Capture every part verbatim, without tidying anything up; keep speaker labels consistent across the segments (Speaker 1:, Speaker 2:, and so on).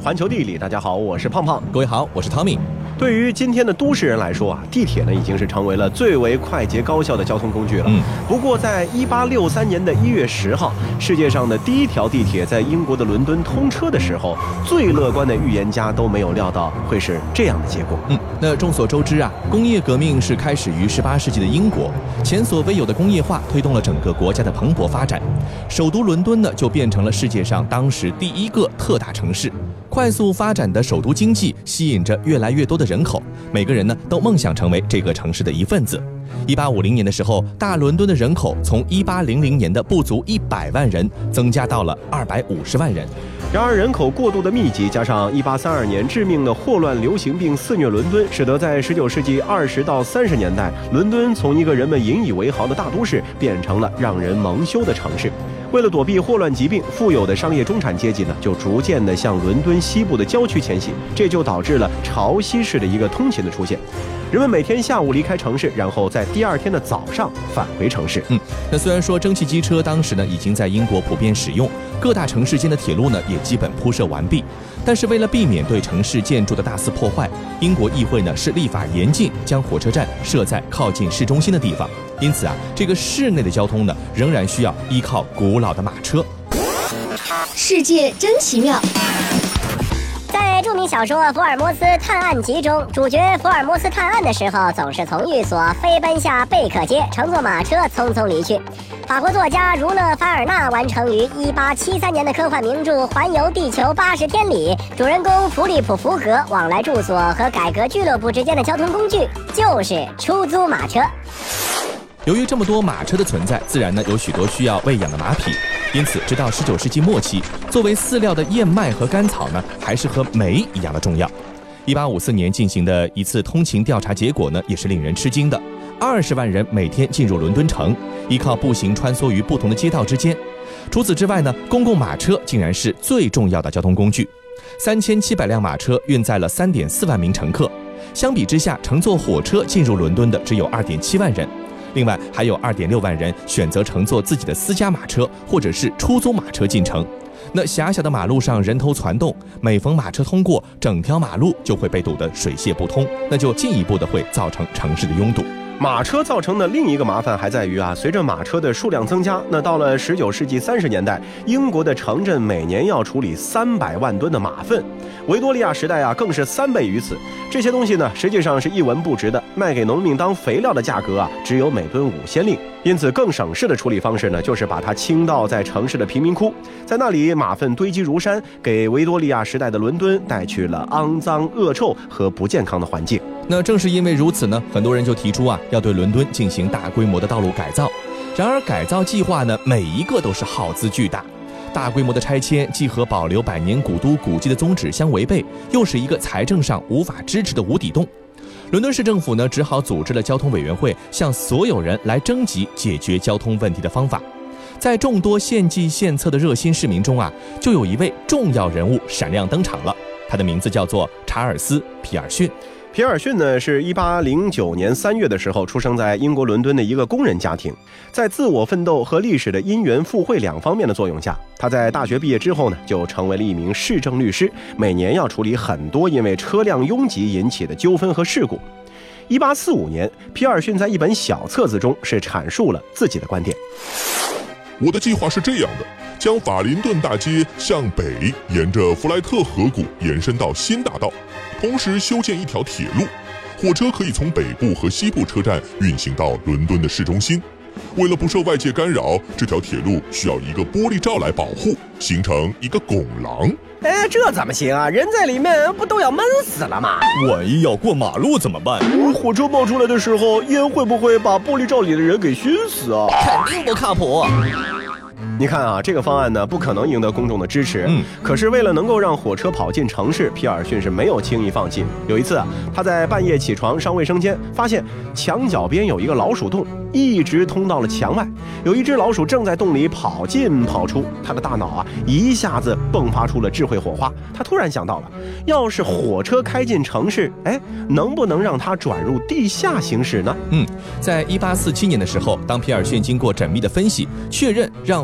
Speaker 1: 环球地理，大家好，我是胖胖。
Speaker 2: 各位好，我是汤米。
Speaker 1: 对于今天的都市人来说啊，地铁呢已经是成为了最为快捷高效的交通工具了。嗯，不过在一八六三年的一月十号，世界上的第一条地铁在英国的伦敦通车的时候，最乐观的预言家都没有料到会是这样的结果。
Speaker 2: 嗯，那众所周知啊，工业革命是开始于十八世纪的英国，前所未有的工业化推动了整个国家的蓬勃发展，首都伦敦呢就变成了世界上当时第一个特大城市。快速发展的首都经济吸引着越来越多的人口，每个人呢都梦想成为这个城市的一份子。一八五零年的时候，大伦敦的人口从一八零零年的不足一百万人增加到了二百五十万人。
Speaker 1: 然而人口过度的密集，加上一八三二年致命的霍乱流行病肆虐伦敦，使得在十九世纪二十到三十年代，伦敦从一个人们引以为豪的大都市变成了让人蒙羞的城市。为了躲避霍乱疾病，富有的商业中产阶级呢，就逐渐地向伦敦西部的郊区迁徙，这就导致了潮汐式的一个通勤的出现。人们每天下午离开城市，然后在第二天的早上返回城市。
Speaker 2: 嗯，那虽然说蒸汽机车当时呢已经在英国普遍使用，各大城市间的铁路呢也基本铺设完毕，但是为了避免对城市建筑的大肆破坏，英国议会呢是立法严禁将火车站设在靠近市中心的地方。因此啊，这个市内的交通呢仍然需要依靠古老的马车。
Speaker 3: 世界真奇妙。
Speaker 4: 在著名小说《福尔摩斯探案集》中，主角福尔摩斯探案的时候，总是从寓所飞奔下贝克街，乘坐马车匆匆离去。法国作家儒勒·凡尔纳完成于一八七三年的科幻名著《环游地球八十天》里，主人公弗利普·福格往来住所和改革俱乐部之间的交通工具就是出租马车。
Speaker 2: 由于这么多马车的存在，自然呢有许多需要喂养的马匹，因此直到十九世纪末期，作为饲料的燕麦和甘草呢还是和煤一样的重要。一八五四年进行的一次通勤调查结果呢也是令人吃惊的，二十万人每天进入伦敦城，依靠步行穿梭于不同的街道之间。除此之外呢，公共马车竟然是最重要的交通工具，三千七百辆马车运载了三点四万名乘客。相比之下，乘坐火车进入伦敦的只有二点七万人。另外还有 二点六万人选择乘坐自己的私家马车或者是出租马车进城。那狭小的马路上人头攒动，每逢马车通过，整条马路就会被堵得水泄不通，那就进一步的会造成城市的拥堵。
Speaker 1: 马车造成的另一个麻烦还在于啊，随着马车的数量增加，那到了十九世纪三十年代，英国的城镇每年要处理三百万吨的马粪，维多利亚时代啊更是三倍于此。这些东西呢，实际上是一文不值的，卖给农民当肥料的价格啊，只有每吨五先令。因此，更省事的处理方式呢，就是把它倾倒在城市的贫民窟，在那里马粪堆积如山，给维多利亚时代的伦敦带去了肮脏、恶臭和不健康的环境。
Speaker 2: 那正是因为如此呢，很多人就提出啊，要对伦敦进行大规模的道路改造。然而改造计划呢，每一个都是耗资巨大，大规模的拆迁既和保留百年古都古迹的宗旨相违背，又是一个财政上无法支持的无底洞。伦敦市政府呢，只好组织了交通委员会，向所有人来征集解决交通问题的方法。在众多献计献策的热心市民中啊，就有一位重要人物闪亮登场了，他的名字叫做查尔斯·皮尔逊。
Speaker 1: 皮尔逊呢，是一八零九年三月的时候出生在英国伦敦的一个工人家庭。在自我奋斗和历史的因缘附会两方面的作用下，他在大学毕业之后呢，就成为了一名市政律师，每年要处理很多因为车辆拥挤引起的纠纷和事故。一八四五年，皮尔逊在一本小册子中是阐述了自己的观点。
Speaker 5: 我的计划是这样的，将法林顿大街向北沿着弗莱特河谷延伸到新大道，同时修建一条铁路，火车可以从北部和西部车站运行到伦敦的市中心。为了不受外界干扰，这条铁路需要一个玻璃罩来保护，形成一个拱廊。
Speaker 1: 哎，这怎么行啊？人在里面不都要闷死了吗？
Speaker 2: 万一要过马路怎么办？
Speaker 1: 火车冒出来的时候，烟会不会把玻璃罩里的人给熏死啊？
Speaker 2: 肯定不靠谱。
Speaker 1: 你看啊，这个方案呢不可能赢得公众的支持。嗯，可是为了能够让火车跑进城市，皮尔逊是没有轻易放弃。有一次啊，他在半夜起床上卫生间，发现墙角边有一个老鼠洞，一直通到了墙外。有一只老鼠正在洞里跑进跑出，他的大脑啊一下子迸发出了智慧火花。他突然想到了，要是火车开进城市，哎，能不能让它转入地下行驶呢？
Speaker 2: 嗯，在一八四七年的时候，当皮尔逊经过缜密的分析，确认让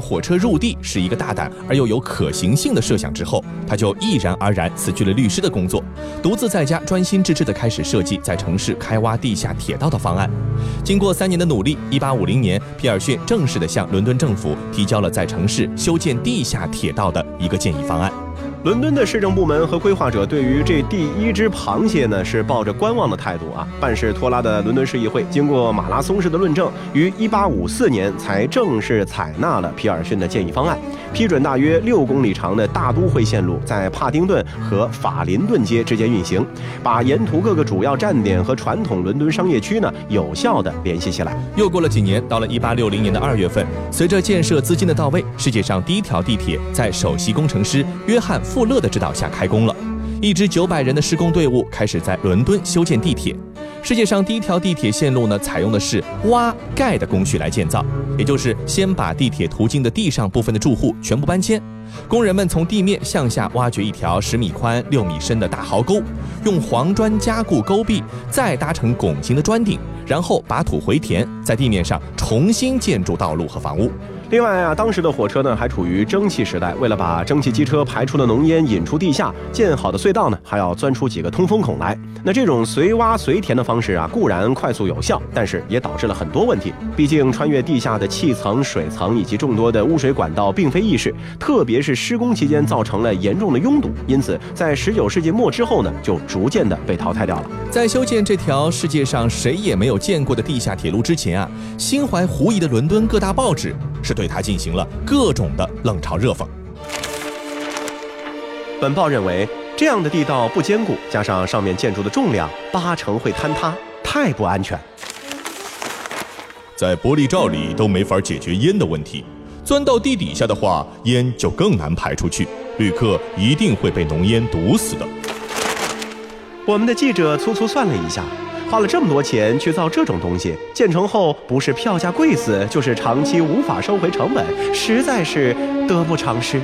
Speaker 2: 火车入地是一个大胆而又有可行性的设想之后，他就毅然而然辞去了律师的工作，独自在家专心致志地开始设计在城市开挖地下铁道的方案。经过三年的努力，一八五零年，皮尔逊正式地向伦敦政府提交了在城市修建地下铁道的一个建议方案。
Speaker 1: 伦敦的市政部门和规划者对于这第一只螃蟹呢是抱着观望的态度啊。办事拖拉的伦敦市议会经过马拉松式的论证，于一八五四年才正式采纳了皮尔逊的建议方案，批准大约六公里长的大都会线路在帕丁顿和法林顿街之间运行，把沿途各个主要站点和传统伦敦商业区呢有效地联系起来。
Speaker 2: 又过了几年，到了一八六零年的二月份，随着建设资金的到位，世界上第一条地铁在首席工程师约翰富勒的指导下开工了。一支九百人的施工队伍开始在伦敦修建地铁。世界上第一条地铁线路呢，采用的是挖盖的工序来建造，也就是先把地铁途经的地上部分的住户全部搬迁，工人们从地面向下挖掘一条十米宽、六米深的大壕沟，用黄砖加固沟壁，再搭成拱形的砖顶，然后把土回填，在地面上重新建筑道路和房屋。
Speaker 1: 另外啊，当时的火车呢还处于蒸汽时代，为了把蒸汽机车排出的浓烟引出地下，建好的隧道呢还要钻出几个通风孔来。那这种随挖随填的方式啊，固然快速有效，但是也导致了很多问题。毕竟穿越地下的气层、水层以及众多的污水管道并非易事，特别是施工期间造成了严重的拥堵，因此在十九世纪末之后呢，就逐渐的被淘汰掉了。
Speaker 2: 在修建这条世界上谁也没有见过的地下铁路之前啊，心怀狐疑的伦敦各大报纸是对它进行了各种的冷嘲热讽。
Speaker 1: 本报认为，这样的地道不坚固，加上上面建筑的重量，八成会坍塌，太不安全。
Speaker 5: 在玻璃罩里都没法解决烟的问题，钻到地底下的话，烟就更难排出去，旅客一定会被浓烟毒死的。
Speaker 1: 我们的记者粗粗算了一下，花了这么多钱去造这种东西，建成后不是票价贵死，就是长期无法收回成本，实在是得不偿失。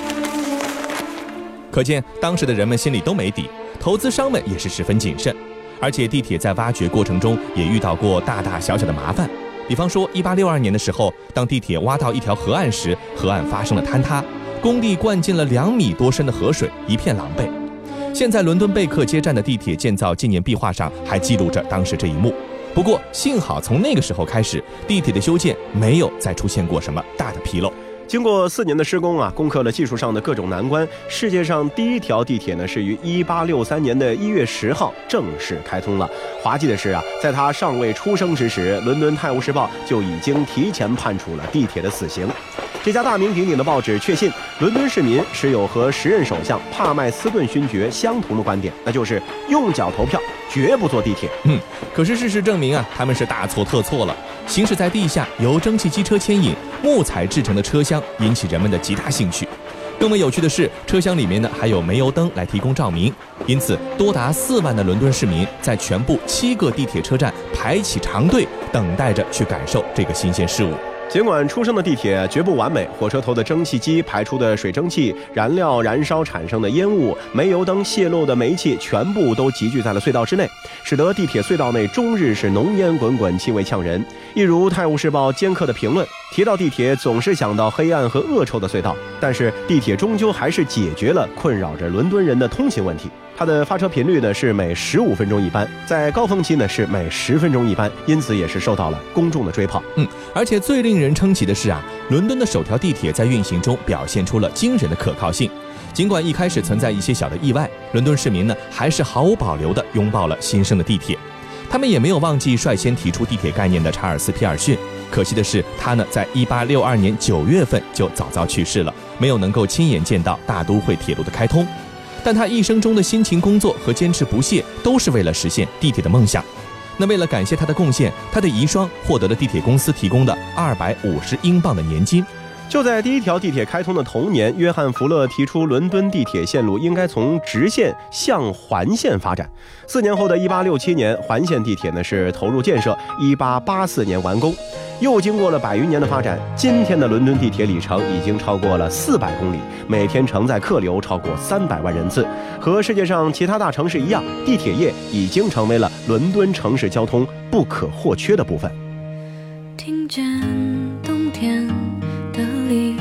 Speaker 2: 可见当时的人们心里都没底，投资商们也是十分谨慎。而且地铁在挖掘过程中也遇到过大大小小的麻烦，比方说一八六二年的时候，当地铁挖到一条河岸时，河岸发生了坍塌，工地灌进了两米多深的河水，一片狼狈。现在伦敦贝克街站的地铁建造纪念壁画上还记录着当时这一幕。不过幸好从那个时候开始，地铁的修建没有再出现过什么大的纰漏。
Speaker 1: 经过四年的施工啊，攻克了技术上的各种难关，世界上第一条地铁呢是于一八六三年的一月十号正式开通了。滑稽的是啊，在他尚未出生之时，伦敦泰晤士报就已经提前判处了地铁的死刑。这家大名鼎鼎的报纸确信，伦敦市民持有和时任首相帕麦斯顿勋爵相同的观点，那就是用脚投票，绝不坐地铁。
Speaker 2: 嗯，可是事实证明啊，他们是大错特错了。行驶在地下，由蒸汽机车牵引，木材制成的车厢引起人们的极大兴趣。更为有趣的是，车厢里面呢还有煤油灯来提供照明，因此多达四万的伦敦市民在全部七个地铁车站排起长队，等待着去感受这个新鲜事物。
Speaker 1: 尽管出生的地铁绝不完美，火车头的蒸汽机排出的水蒸气、燃料燃烧产生的烟雾、煤油灯泄漏的煤气，全部都集聚在了隧道之内，使得地铁隧道内终日是浓烟滚滚，气味呛人。一如《泰晤士报》尖刻的评论，提到地铁总是想到黑暗和恶臭的隧道，但是地铁终究还是解决了困扰着伦敦人的通行问题。它的发车频率呢是每十五分钟一班，在高峰期呢是每十分钟一班，因此也是受到了公众的追捧。
Speaker 2: 嗯，而且最令人称奇的是啊，伦敦的首条地铁在运行中表现出了惊人的可靠性。尽管一开始存在一些小的意外，伦敦市民呢还是毫无保留地拥抱了新生的地铁。他们也没有忘记率先提出地铁概念的查尔斯·皮尔逊。可惜的是，他呢在一八六二年九月份就早早去世了，没有能够亲眼见到大都会铁路的开通。但他一生中的辛勤工作和坚持不懈，都是为了实现地铁的梦想。那为了感谢他的贡献，他的遗孀获得了地铁公司提供的二百五十英镑的年金。
Speaker 1: 就在第一条地铁开通的同年，约翰·福勒提出伦敦地铁线路应该从直线向环线发展。四年后的一八六七年，环线地铁呢是投入建设，一八八四年完工。又经过了百余年的发展，今天的伦敦地铁里程已经超过了四百公里，每天承载客流超过三百万人次。和世界上其他大城市一样，地铁业已经成为了伦敦城市交通不可或缺的部分。
Speaker 6: 听见冬天的离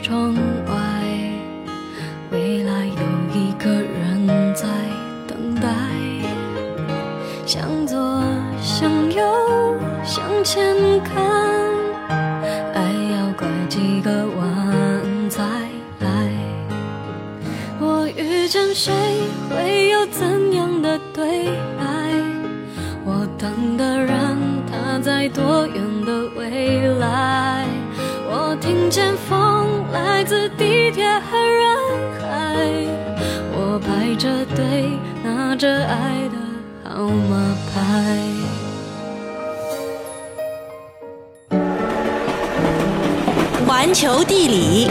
Speaker 6: 窗外，未来有一个人在等待，向左向右向前看，爱要拐几个弯再来。我遇见谁会有怎样的对白，我等的人他在多远的未来，我听见风来自地铁和人海，我排着队拿着爱的号码牌。
Speaker 7: 环球地理，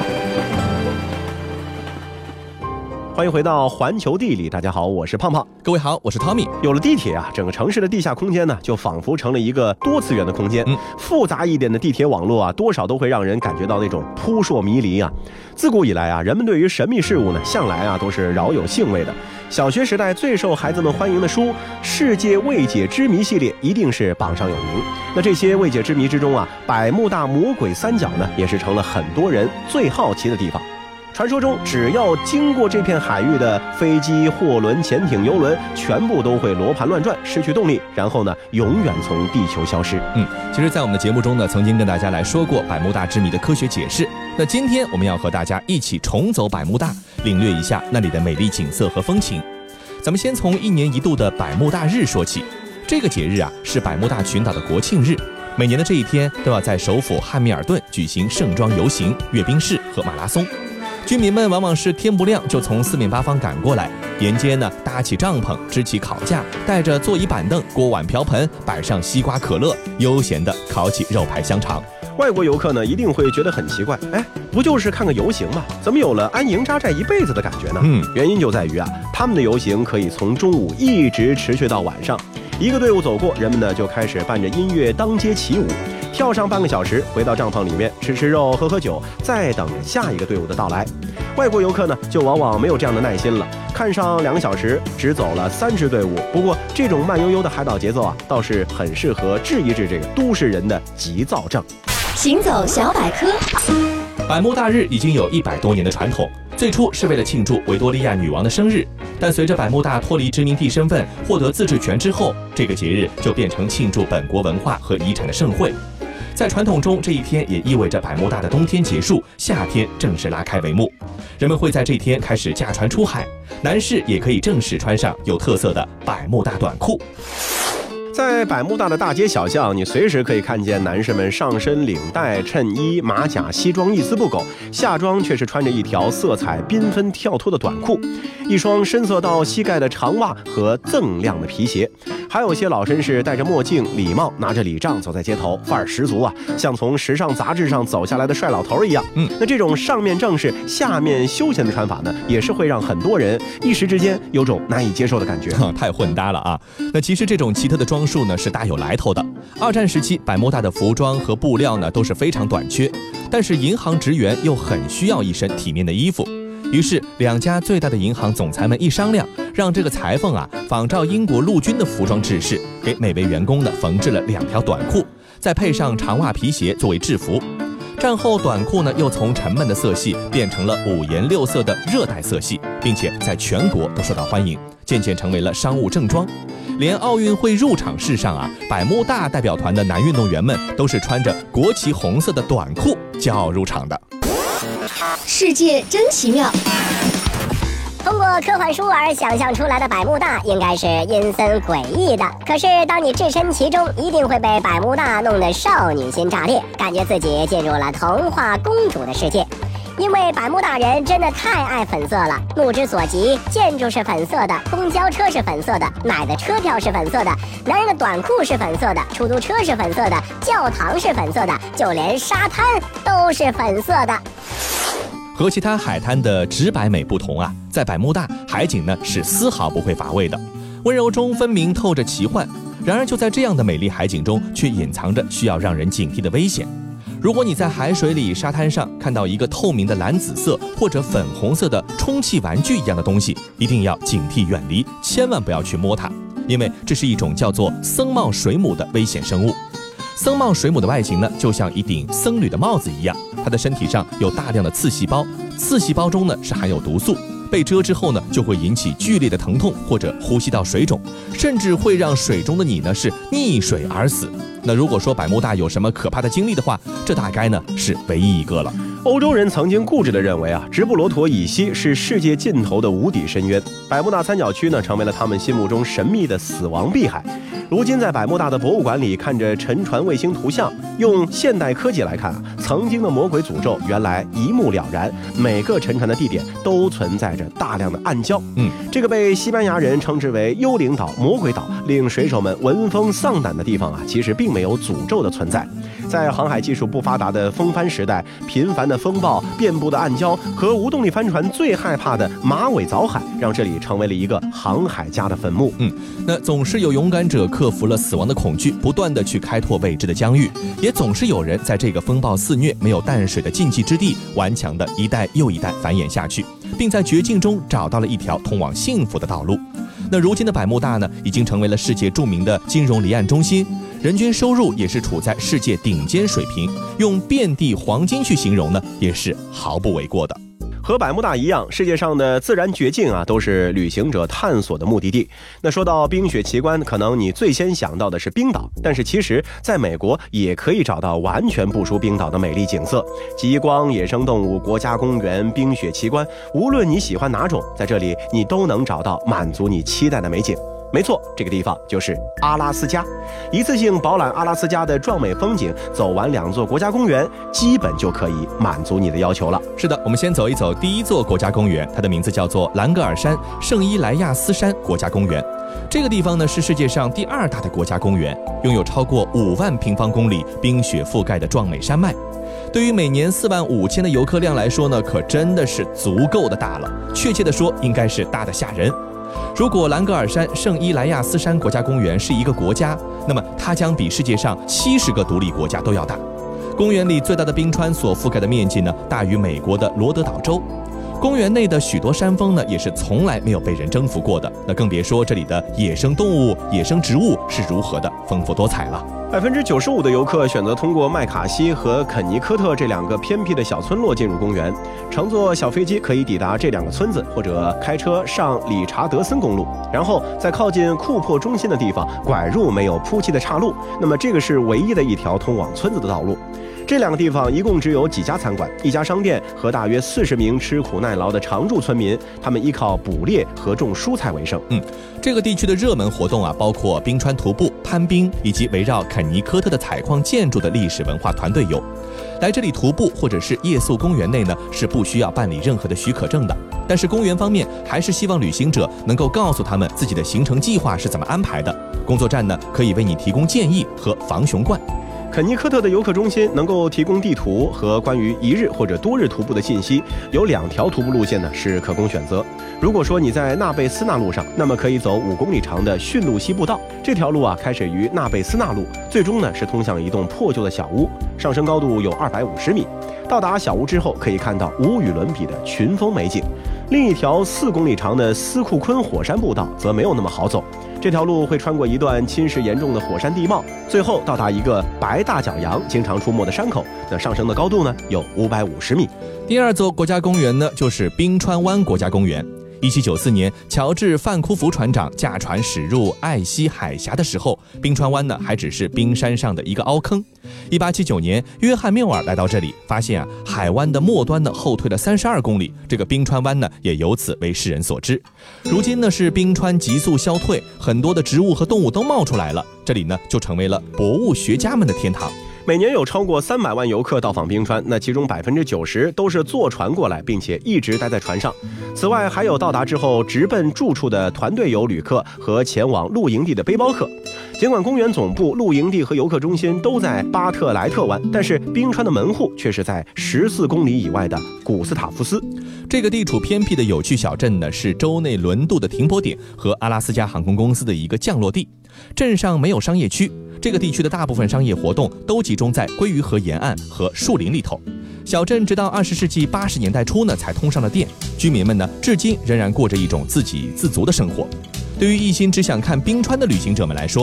Speaker 1: 欢迎回到环球地理，大家好，我是胖胖。
Speaker 2: 各位好，我是 Tommy。
Speaker 1: 有了地铁啊，整个城市的地下空间呢，就仿佛成了一个多次元的空间。嗯，复杂一点的地铁网络啊，多少都会让人感觉到那种扑朔迷离啊。自古以来啊，人们对于神秘事物呢，向来啊都是饶有兴味的。小学时代最受孩子们欢迎的书《世界未解之谜》系列一定是榜上有名。那这些未解之谜之中啊，百慕大魔鬼三角呢，也是成了很多人最好奇的地方。传说中，只要经过这片海域的飞机、货轮、潜艇、游轮，全部都会罗盘乱转，失去动力，然后呢，永远从地球消失。
Speaker 2: 嗯，其实，在我们的节目中呢，曾经跟大家来说过百慕大之谜的科学解释。那今天我们要和大家一起重走百慕大，领略一下那里的美丽景色和风情。咱们先从一年一度的百慕大日说起。这个节日啊，是百慕大群岛的国庆日。每年的这一天，都要在首府汉密尔顿举行盛装游行、阅兵式和马拉松。居民们往往是天不亮就从四面八方赶过来，沿街呢搭起帐篷，支起烤架，带着座椅板凳、锅碗瓢盆，摆上西瓜可乐，悠闲地烤起肉排香肠。
Speaker 1: 外国游客呢一定会觉得很奇怪，哎，不就是看个游行吗？怎么有了安营扎寨一辈子的感觉呢？嗯，原因就在于啊，他们的游行可以从中午一直持续到晚上。一个队伍走过，人们呢就开始伴着音乐当街起舞，跳上半个小时，回到帐篷里面吃吃肉、喝喝酒，再等下一个队伍的到来。外国游客呢就往往没有这样的耐心了，看上两个小时只走了三支队伍。不过这种慢悠悠的海岛节奏啊，倒是很适合治一治这个都市人的急躁症。
Speaker 3: 行走小百科。
Speaker 2: 百慕大日已经有一百多年的传统，最初是为了庆祝维多利亚女王的生日，但随着百慕大脱离殖民地身份，获得自治权之后，这个节日就变成庆祝本国文化和遗产的盛会。在传统中，这一天也意味着百慕大的冬天结束，夏天正式拉开帷幕。人们会在这天开始驾船出海，男士也可以正式穿上有特色的百慕大短裤。
Speaker 1: 在百慕大的大街小巷，你随时可以看见男士们上身领带、衬衣、马甲、西装一丝不苟，下装却是穿着一条色彩缤纷跳脱的短裤，一双深色到膝盖的长袜和锃亮的皮鞋。还有些老绅士戴着墨镜、礼帽，拿着礼杖走在街头，范儿十足啊，像从时尚杂志上走下来的帅老头一样。嗯，那这种上面正式、下面休闲的穿法呢，也是会让很多人一时之间有种难以接受的感觉。
Speaker 2: 太混搭了啊！那其实这种奇特的装束呢，是大有来头的。二战时期，百慕大的服装和布料呢都是非常短缺，但是银行职员又很需要一身体面的衣服。于是两家最大的银行总裁们一商量，让这个裁缝啊仿照英国陆军的服装制式，给每位员工呢缝制了两条短裤，再配上长袜皮鞋作为制服。战后短裤呢又从沉闷的色系变成了五颜六色的热带色系，并且在全国都受到欢迎，渐渐成为了商务正装。连奥运会入场式上啊，百慕大代表团的男运动员们都是穿着国旗红色的短裤骄傲入场的。
Speaker 3: 世界真奇妙。
Speaker 4: 通过科幻书而想象出来的百慕大应该是阴森诡异的，可是当你置身其中，一定会被百慕大弄得少女心炸裂，感觉自己进入了童话公主的世界。因为百慕大人真的太爱粉色了，目之所及，建筑是粉色的，公交车是粉色的，买的车票是粉色的，男人的短裤是粉色的，出租车是粉色的，教堂是粉色的，就连沙滩都是粉色的。
Speaker 2: 和其他海滩的直白美不同啊，在百慕大海景呢是丝毫不会乏味的，温柔中分明透着奇幻。然而就在这样的美丽海景中，却隐藏着需要让人警惕的危险。如果你在海水里、沙滩上看到一个透明的蓝紫色或者粉红色的充气玩具一样的东西，一定要警惕远离，千万不要去摸它，因为这是一种叫做僧帽水母的危险生物。僧帽水母的外形呢，就像一顶僧侣的帽子一样， 它的身体上有大量的刺细胞，刺细胞中呢是含有毒素，被蛰之后呢就会引起剧烈的疼痛或者呼吸道水肿，甚至会让水中的你呢是溺水而死。那如果说百慕大有什么可怕的经历的话，这大概呢是唯一一个了。
Speaker 1: 欧洲人曾经固执地认为啊，直布罗陀以西是世界尽头的无底深渊，百慕大三角区呢成为了他们心目中神秘的死亡碧海。如今在百慕大的博物馆里看着沉船卫星图像，用现代科技来看啊，曾经的魔鬼诅咒原来一目了然，每个沉船的地点都存在着大量的暗礁。
Speaker 2: 嗯，
Speaker 1: 这个被西班牙人称之为幽灵岛、魔鬼岛，令水手们闻风丧胆的地方啊，其实并没有诅咒的存在。在航海技术不发达的风帆时代，频繁的风暴、遍布的暗礁和无动力帆船最害怕的马尾藻海，让这里成为了一个航海家的坟墓。
Speaker 2: 嗯，那总是有勇敢者克服了死亡的恐惧，不断的去开拓未知的疆域，也总是有人在这个风暴肆虐、没有淡水的禁忌之地，顽强的一代又一代繁衍下去，并在绝境中找到了一条通往幸福的道路。那如今的百慕大呢，已经成为了世界著名的金融离岸中心，人均收入也是处在世界顶尖水平，用遍地黄金去形容呢，也是毫不为过的。
Speaker 1: 和百慕大一样，世界上的自然绝境啊，都是旅行者探索的目的地。那说到冰雪奇观，可能你最先想到的是冰岛，但是其实在美国也可以找到完全不输冰岛的美丽景色。极光、野生动物、国家公园、冰雪奇观，无论你喜欢哪种，在这里你都能找到满足你期待的美景。没错，这个地方就是阿拉斯加。一次性饱览阿拉斯加的壮美风景，走完两座国家公园，基本就可以满足你的要求了。
Speaker 2: 是的，我们先走一走第一座国家公园，它的名字叫做兰格尔山圣伊莱亚斯山国家公园。这个地方呢是世界上第二大的国家公园，拥有超过五万平方公里冰雪覆盖的壮美山脉。对于每年四万五千的游客量来说呢，可真的是足够的大了。确切的说，应该是大得吓人。如果兰格尔山圣伊莱亚斯山国家公园是一个国家，那么它将比世界上七十个独立国家都要大。公园里最大的冰川所覆盖的面积呢，大于美国的罗德岛州。公园内的许多山峰呢，也是从来没有被人征服过的，那更别说这里的野生动物、野生植物是如何的丰富多彩了。
Speaker 1: 百分之九十五的游客选择通过麦卡锡和肯尼科特这两个偏僻的小村落进入公园，乘坐小飞机可以抵达这两个村子，或者开车上理查德森公路，然后在靠近库珀中心的地方拐入没有铺砌的岔路，那么这个是唯一的一条通往村子的道路。这两个地方一共只有几家餐馆、一家商店和大约四十名吃苦耐劳的常住村民，他们依靠捕猎和种蔬菜为生。
Speaker 2: 嗯，这个地区的热门活动啊，包括冰川徒步、攀冰，以及围绕肯尼科特的采矿建筑的历史文化团队游。来这里徒步或者是夜宿公园内呢，是不需要办理任何的许可证的。但是公园方面还是希望旅行者能够告诉他们自己的行程计划是怎么安排的。工作站呢，可以为你提供建议和防熊罐。
Speaker 1: 肯尼科特的游客中心能够提供地图和关于一日或者多日徒步的信息，有两条徒步路线呢是可供选择。如果说你在纳贝斯纳路上，那么可以走五公里长的驯鹿溪步道，这条路啊开始于纳贝斯纳路，最终呢是通向一栋破旧的小屋，上升高度有二百五十米。到达小屋之后，可以看到无与伦比的群峰美景。另一条四公里长的斯库昆火山步道则没有那么好走，这条路会穿过一段侵蚀严重的火山地貌，最后到达一个白大角羊经常出没的山口，那上升的高度呢有五百五十米。
Speaker 2: 第二座国家公园呢就是冰川湾国家公园。一七九四年，乔治·范库福船长驾船驶入艾希海峡的时候，冰川湾呢还只是冰山上的一个凹坑。一八七九年，约翰·缪尔来到这里，发现啊海湾的末端呢后退了三十二公里，这个冰川湾呢也由此为世人所知。如今呢是冰川急速消退，很多的植物和动物都冒出来了，这里呢就成为了博物学家们的天堂。
Speaker 1: 每年有超过三百万游客到访冰川，那其中百分之九十都是坐船过来，并且一直待在船上。此外，还有到达之后直奔住处的团队游旅客和前往露营地的背包客。尽管公园总部、露营地和游客中心都在巴特莱特湾，但是冰川的门户却是在十四公里以外的古斯塔夫斯。
Speaker 2: 这个地处偏僻的有趣小镇呢，是州内轮渡的停泊点和阿拉斯加航空公司的一个降落地。镇上没有商业区，这个地区的大部分商业活动都集中在鲑鱼河沿岸和树林里头。小镇直到二十世纪八十年代初呢才通上了电，居民们呢至今仍然过着一种自给自足的生活。对于一心只想看冰川的旅行者们来说，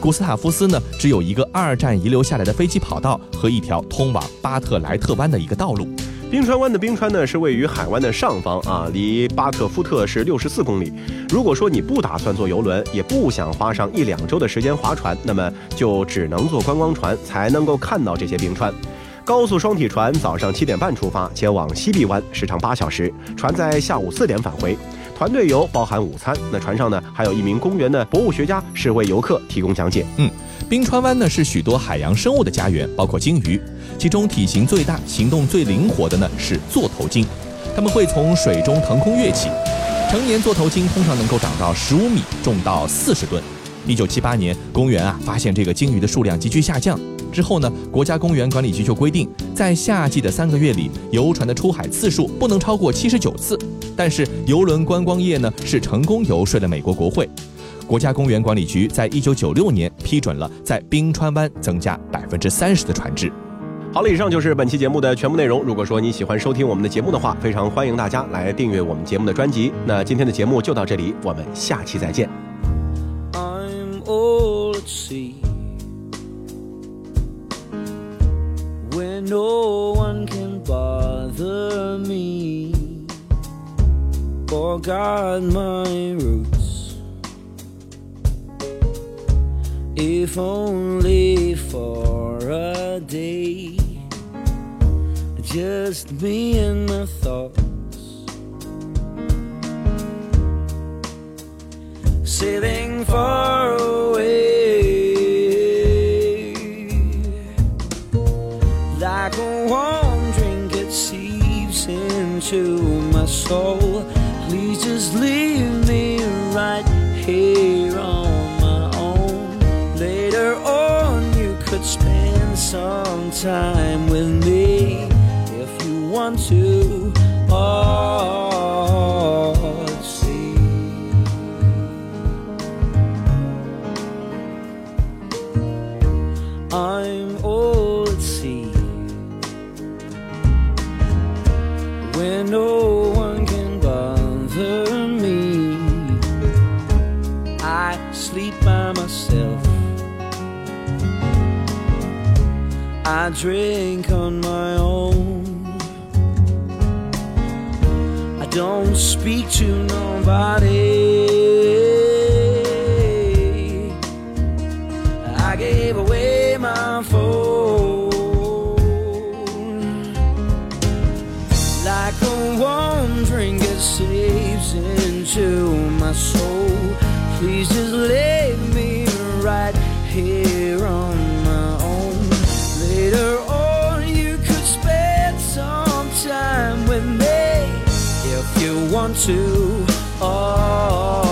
Speaker 2: 古斯塔夫斯呢，只有一个二战遗留下来的飞机跑道和一条通往巴特莱特湾的一个道路。
Speaker 1: 冰川湾的冰川呢是位于海湾的上方啊，离巴克夫特是六十四公里。如果说你不打算坐游轮，也不想花上一两周的时间划船，那么就只能坐观光船才能够看到这些冰川。高速双体船早上七点半出发，前往西壁湾，时长八小时，船在下午四点返回。团队游包含午餐，那船上呢还有一名公园的博物学家是为游客提供讲解。
Speaker 2: 嗯，冰川湾呢是许多海洋生物的家园，包括鲸鱼，其中体型最大、行动最灵活的呢是座头鲸，它们会从水中腾空跃起。成年座头鲸通常能够长到十五米，重到四十吨。一九七八年，公园啊发现这个鲸鱼的数量急剧下降。之后呢，国家公园管理局就规定，在夏季的三个月里，游船的出海次数不能超过七十九次。但是游轮观光业呢，是成功游说了美国国会。国家公园管理局在一九九六年批准了在冰川湾增加百分之三十的船只。
Speaker 1: 好了，以上就是本期节目的全部内容。如果说你喜欢收听我们的节目的话，非常欢迎大家来订阅我们节目的专辑。那今天的节目就到这里，我们下期再见。
Speaker 8: I'm all at sea when no one can bother me or guard my roots, if only for a day, just me and my thoughts, sailing far away like a warm drink. It seeps into my soul. Please just leave me right here on my own. Later on you could spend some time with me if you want to. Oh, see, I'm all at sea when no one can bother me. I sleep by myself, I drink on my own, I don't speak to nobody. I gave away my phone like a warm drink. It seeps into my soul. Please just leave me right here on my own. Later on you could spend some time with me if you want to. Oh,